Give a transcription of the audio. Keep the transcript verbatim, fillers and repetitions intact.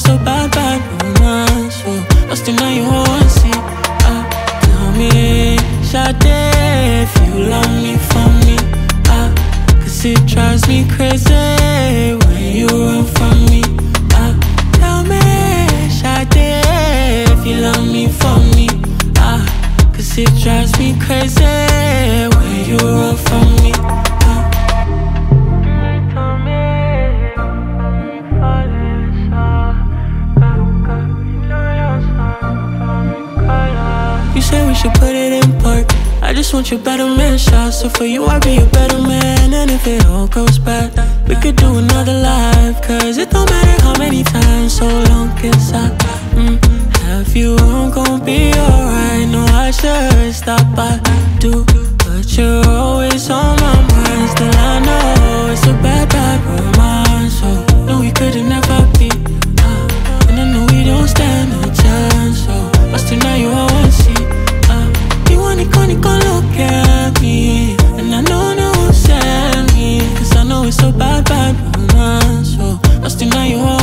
it's so bad, bad romance. So lost in now you won't see. Ah, tell me, Sade, if you love me for me. Ah, cause it drives me crazy when you run from me. Ah, tell me, Sade, if you love me for me. Ah, cause it drives me crazy when you run from me. You say we should put it in park. I just want your better man shot. So for you I'll be a better man. And if it all goes bad, we could do another life. Cause it don't matter how many times, so long as I mm, have you, I'm gon' be alright. No, I should stop, I do, but you're always on my mind. Still I know it's a bad, bad romance. So no, we couldn't never be uh, and I know we don't stand a chance. So lost in now you all want see. Gonna go look at me, and I know no one sent me. Cause I know it's so bad, bad romance. So lost in now you